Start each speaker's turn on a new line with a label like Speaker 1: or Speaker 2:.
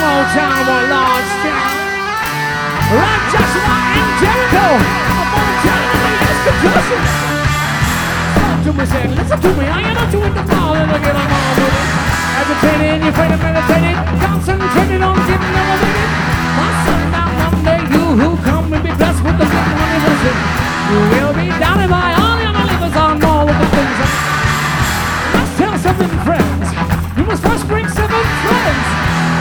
Speaker 1: small town or large town. Rochester and Jericho. I'm gonna tell you it's the cousin. Talk to me, say, listen to me. I ain't not doing the mall and I get them all with it. Agitating, you're afraid of meditating.